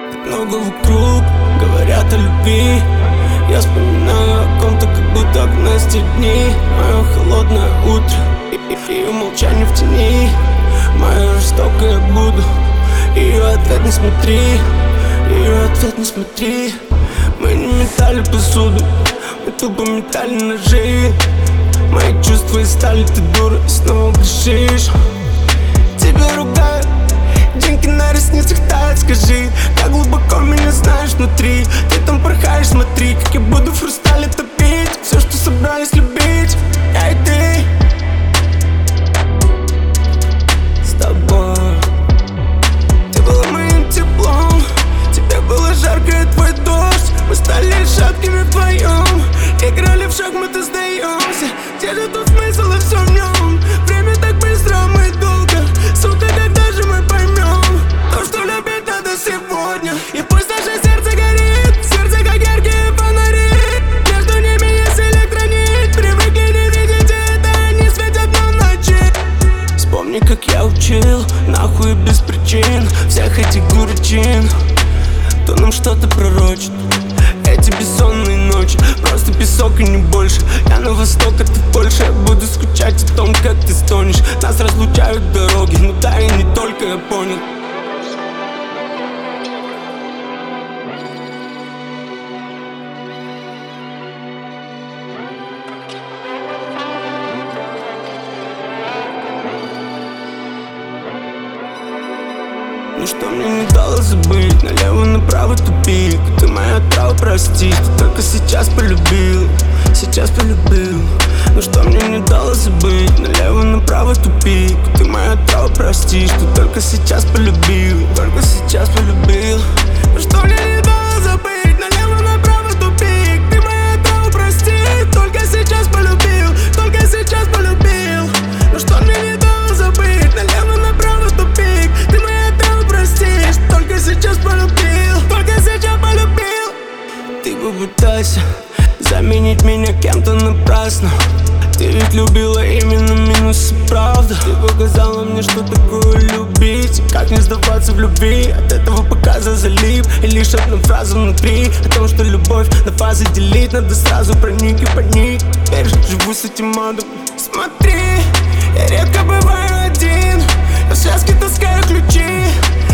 Много вокруг говорят о любви. Я вспоминаю о ком-то, как будто окнастые дни. Мое холодное утро и умолчание в тени. Мое жестокое я буду. Ее ответ не смотри, ее ответ не смотри. Мы не метали посуду, мы тупо метали ножи. Мои чувства и стали, ты дура, и снова грешишь. Тебя ругают, деньги на ресницах тают. Скажи, как глубоко меня знаешь внутри. Ты там порхаешь, смотри, как я буду в хрустале топить все, что собрались любить. Я и ты с тобой. Ты была моим теплом, тебе было жарко и твой дождь. Мы стали шаткими вдвоем, играли в шахматы, сдаемся. Где же тут смысл и все в нем? Время так быстро, а мы долго. Сука, когда же мы поймем то, что любить надо сегодня? И пусть наше сердце горит, сердце как яркие фонари. Между ними есть электронит. Привыкли не видеть это, они светят нам в ночи. Вспомни, как я учил, нахуй без причин всех этих дурачин, кто нам что-то пророчит. Эти бессонные ночи, просто песок и не больше. Я на восток, а ты в Польше. Я буду скучать о том, как ты стонешь. Нас разлучают дороги, ну да и не только, я понял. Ну что мне не дало забыть, налево-направо тупик. Ты моя трава, прости, ты только сейчас полюбил, сейчас полюбил. Ну что мне не дало забыть, налево-направо тупик. Ты моя трава, прости, что только сейчас полюбил, только сейчас полюбил. Ну что мне не дало забыть, налево-направо тупик. Ты моя трава, прости, только сейчас полюбил, только сейчас полюбил. Ну что мне не дало забыть, налево-направо тупик. Ты моя трава, прости, только сейчас полюбил, только сейчас полюбил. Ты попытайся заменить меня кем-то напрасно. Ты ведь любила именно минусы, правда. Ты показала мне, что такое любить, как не сдаваться в любви. От этого показа залип, и лишь одна фраза внутри о том, что любовь на фазы делить надо сразу проник и паник. Теперь живу с этим адом. Смотри, я редко бываю один, я в связке таскаю ключи.